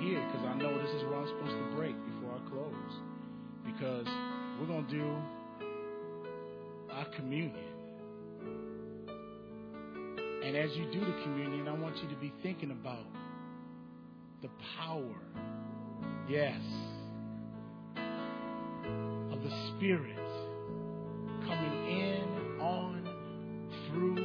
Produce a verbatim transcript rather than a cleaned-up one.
here because I know this is where I'm supposed to break before I close. Because we're going to do our communion. And as you do the communion, I want you to be thinking about the power, yes, of the Spirit coming in, on, through